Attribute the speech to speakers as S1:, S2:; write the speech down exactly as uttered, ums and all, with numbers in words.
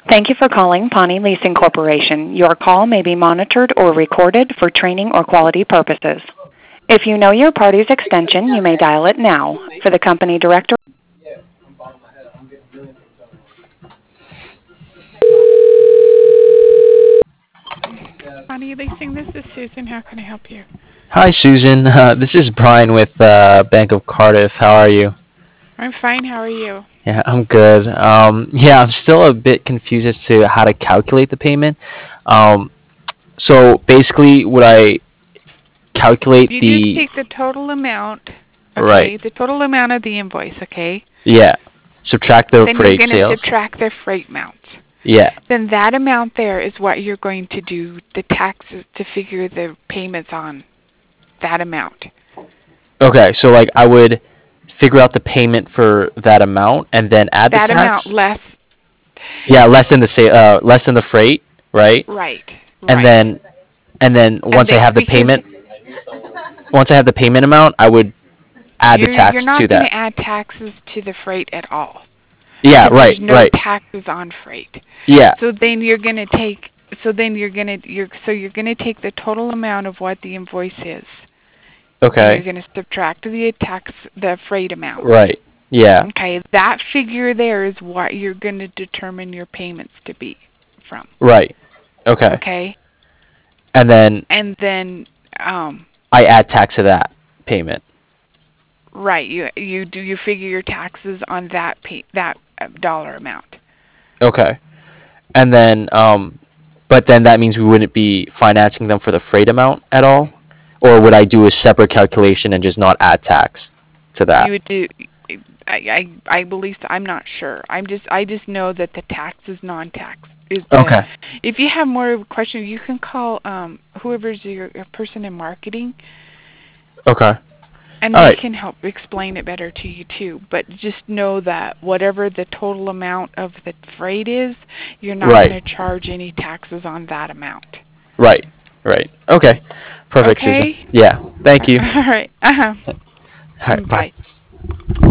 S1: Thank you for calling Pawnee Leasing Corporation. Your call may be monitored or recorded for training or quality purposes. If you know your party's extension, you may dial it now. For the company directory.
S2: Pawnee Leasing, this is Susan. How can I help you?
S3: Hi, Susan. Uh, this is Brian with uh, Bank of Cardiff. How are you?
S2: I'm fine. How are you?
S3: Yeah, I'm good. Um, yeah, I'm still a bit confused as to how to calculate the payment. Um, so basically, would I calculate
S2: You just
S3: the
S2: take the total amount,
S3: right?
S2: okay, the total amount of the invoice, okay?
S3: Yeah, subtract the
S2: Then you're
S3: freight
S2: going to
S3: sales.
S2: subtract the freight amount.
S3: Yeah.
S2: Then that amount there is what you're going to do, the taxes, to figure the payments on that amount.
S3: Okay, so like I would figure out the payment for that amount and then add the
S2: That
S3: tax.
S2: amount less.
S3: Yeah, less than the sa- uh, less than the freight, right?
S2: Right.
S3: And
S2: Right.
S3: then and then
S2: And
S3: once I
S2: they,
S3: have the
S2: because
S3: payment, once I have the payment amount, I would add the
S2: you're
S3: tax
S2: you're
S3: to
S2: not going
S3: that.
S2: to add taxes to the freight at all.
S3: Yeah,
S2: Because
S3: right,
S2: there's no
S3: right.
S2: taxes on freight.
S3: Yeah.
S2: So then you're going to take so then you're going to you're so you're going to take the total amount of what the invoice is and you're
S3: Okay.
S2: going to subtract the tax the freight amount.
S3: Right. Yeah.
S2: Okay, that figure there is what you're going to determine your payments to be from.
S3: Right. Okay.
S2: Okay?
S3: And then
S2: And then um
S3: I add tax to that payment.
S2: right, you you do you figure your taxes on that pay, that uh, dollar amount.
S3: Okay. And then um but then that means we wouldn't be financing them for the freight amount at all? Or would I do a separate calculation and just not add tax to that?
S2: You would do I I I believe so. I'm not sure. I'm just I just know that the tax is non-tax. Is the
S3: Okay.
S2: If you have more questions, you can call um whoever's your, your person in marketing,
S3: Okay.
S2: and
S3: All
S2: they
S3: right.
S2: can help explain it better to you too. But just know that whatever the total amount of the freight is, you're not
S3: Right.
S2: going to charge any taxes on that amount.
S3: Right. Right. Okay. Perfect,
S2: Okay?
S3: Susan. Yeah. Thank you.
S2: All right. Uh-huh.
S3: All right.
S2: Bye.
S3: Bye.